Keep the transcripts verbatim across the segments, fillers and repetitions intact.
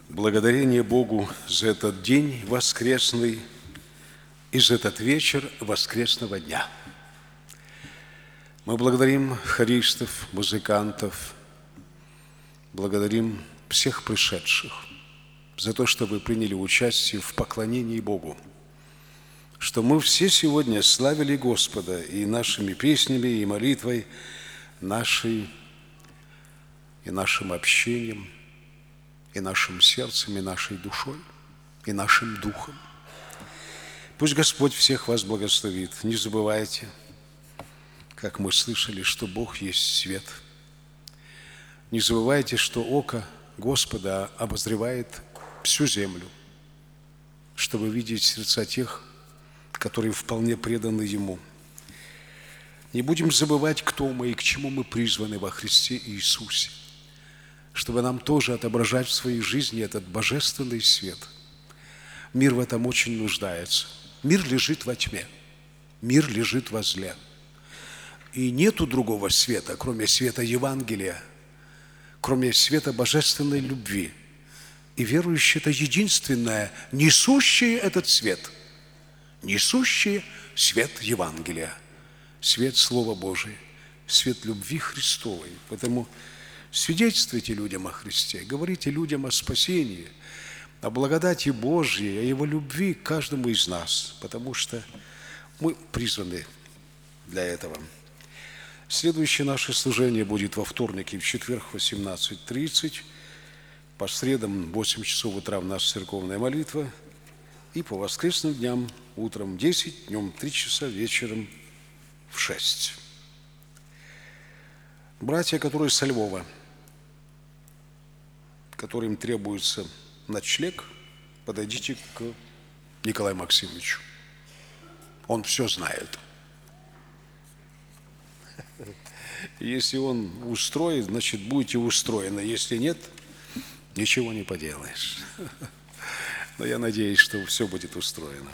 Благодарение Богу за этот день воскресный и за этот вечер воскресного дня. Мы благодарим хористов, музыкантов, благодарим всех пришедших за то, что вы приняли участие в поклонении Богу, что мы все сегодня славили Господа и нашими песнями, и молитвой нашей, и нашим общением, и нашим сердцем, и нашей душой, и нашим духом. Пусть Господь всех вас благословит. Не забывайте, как мы слышали, что Бог есть свет. Не забывайте, что око Господа обозревает всю землю, чтобы видеть сердца тех, которые вполне преданы Ему. Не будем забывать, кто мы и к чему мы призваны во Христе Иисусе, чтобы нам тоже отображать в своей жизни этот божественный свет. Мир в этом очень нуждается. Мир лежит во тьме, мир лежит во зле. И нету другого света, кроме света Евангелия, кроме света божественной любви. И верующие – это единственное, несущее этот свет, несущее свет Евангелия, свет Слова Божия, свет любви Христовой. Поэтому свидетельствуйте людям о Христе, говорите людям о спасении, о благодати Божьей, о Его любви к каждому из нас, потому что мы призваны для этого. Следующее наше служение будет во вторник и в четверг в восемнадцать тридцать, по средам в восемь часов утра у нас церковная молитва, и по воскресным дням утром в десять, днем в три часа, вечером в шесть. Братья, которые со Львова, которым требуется ночлег, подойдите к Николаю Максимовичу. Он все знает. Если он устроит, значит, будете устроены. Если нет, ничего не поделаешь. Но я надеюсь, что все будет устроено.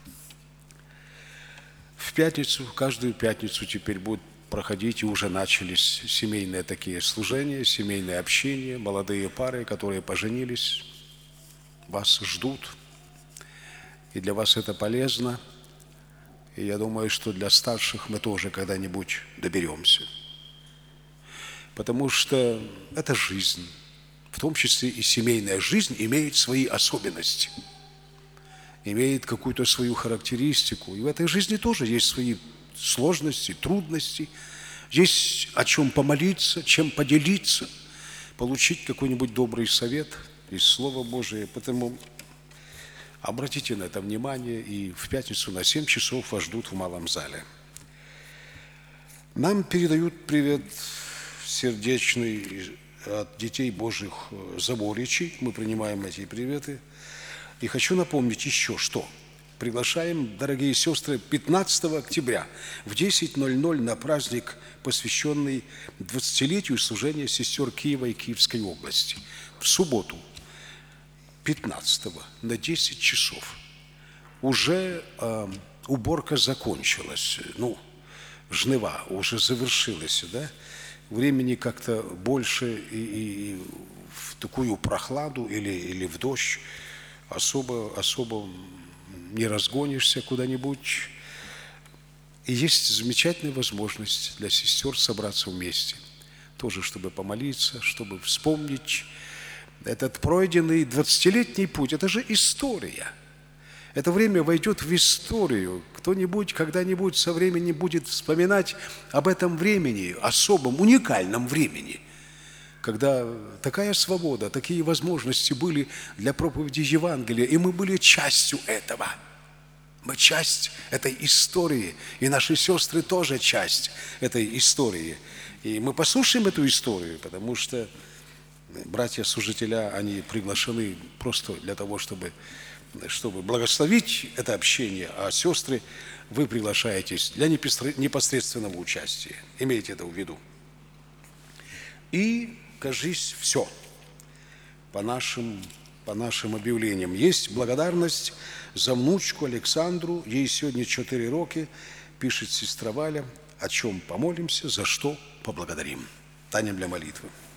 В пятницу, каждую пятницу теперь будут проходить, и уже начались семейные такие служения, семейное общение, молодые пары, которые поженились, вас ждут, и для вас это полезно, и я думаю, что для старших мы тоже когда-нибудь доберемся, потому что это жизнь, в том числе и семейная жизнь имеет свои особенности, имеет какую-то свою характеристику, и в этой жизни тоже есть свои сложности, трудности, есть о чем помолиться, чем поделиться, получить какой-нибудь добрый совет из Слова Божия. Поэтому обратите на это внимание, и в пятницу на семь часов вас ждут в малом зале. Нам передают привет сердечный от детей Божьих Заборичей. Мы принимаем эти приветы. И хочу напомнить еще, что приглашаем, дорогие сестры, пятнадцатого октября в десять ноль ноль на праздник, посвященный двадцатилетию служения сестер Киева и Киевской области. В субботу, пятнадцатого, на десять часов. Уже э, уборка закончилась, ну, жнива уже завершилась, да? Времени как-то больше и, и, и в такую прохладу или, или в дождь особо, особо не разгонишься куда-нибудь. И есть замечательная возможность для сестер собраться вместе. Тоже, чтобы помолиться, чтобы вспомнить этот пройденный двадцатилетний путь. Это же история. Это время войдет в историю. Кто-нибудь когда-нибудь со временем будет вспоминать об этом времени, особом, уникальном времени, когда такая свобода, такие возможности были для проповеди Евангелия, и мы были частью этого. Мы часть этой истории, и наши сестры тоже часть этой истории. И мы послушаем эту историю, потому что братья-служителя, они приглашены просто для того, чтобы, чтобы благословить это общение, а сестры, вы приглашаетесь для непосредственного участия. Имейте это в виду. И, кажись, все по нашим, по нашим объявлениям. Есть благодарность за внучку Александру, ей сегодня четыре роки, пишет сестра Валя, о чем помолимся, за что поблагодарим. Таня для молитвы.